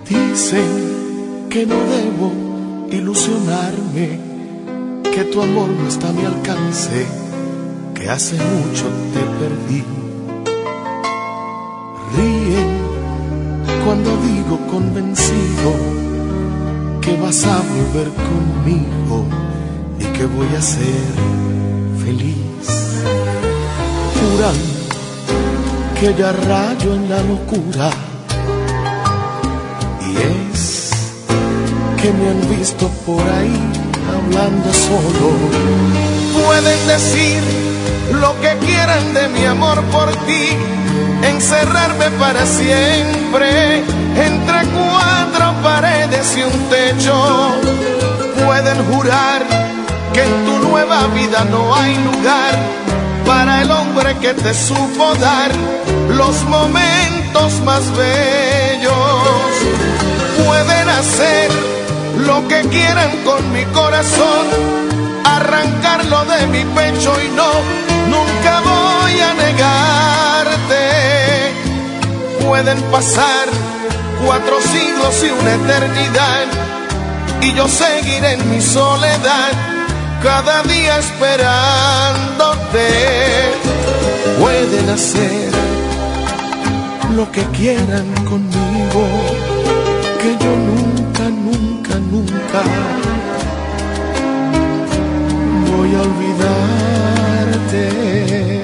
Dicen que no debo ilusionarme, que tu amor no está a mi alcance, que hace mucho te perdí. Ríen cuando digo convencido que vas a volver conmigo y que voy a ser feliz. Juran que ya rayo en la locura, y es que me han visto por ahí hablando solo. Pueden decir lo que quieran de mi amor por ti, encerrarme para siempre entre cuatro paredes y un techo. Pueden jurar que en tu nueva vida no hay lugar para el hombre que te supo dar los momentos más bellos. Pueden hacer lo que quieran con mi corazón, arrancarlo de mi pecho y no, nunca voy a negarte. Pueden pasar 4 siglos y una eternidad y yo seguiré en mi soledad, cada día esperándote. Pueden hacer lo que quieran conmigo, que yo nunca, nunca, nunca voy a olvidarte.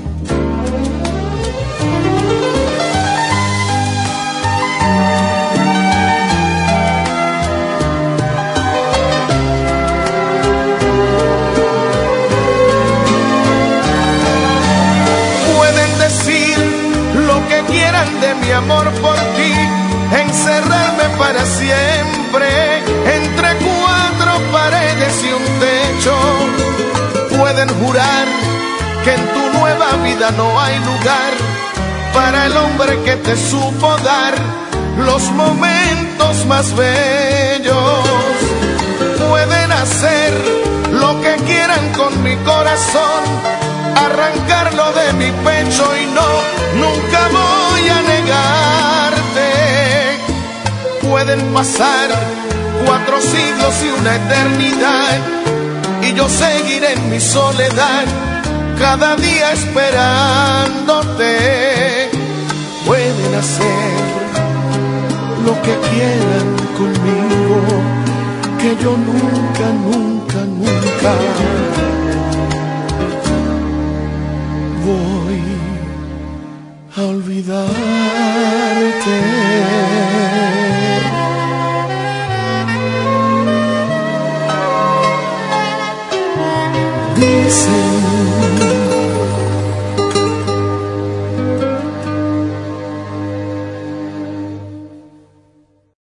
De mi amor por ti, encerrarme para siempre entre 4 paredes y un techo. Pueden jurar que en tu nueva vida no hay lugar para el hombre que te supo dar los momentos más bellos. Pueden hacer lo que quieran con mi corazón, arrancarlo de mi pecho y no, nunca voy a negarte. Pueden pasar 4 siglos y una eternidad y yo seguiré en mi soledad, cada día esperándote. Pueden hacer lo que quieran conmigo, que yo nunca, nunca, nunca voy a olvidarte. Dicen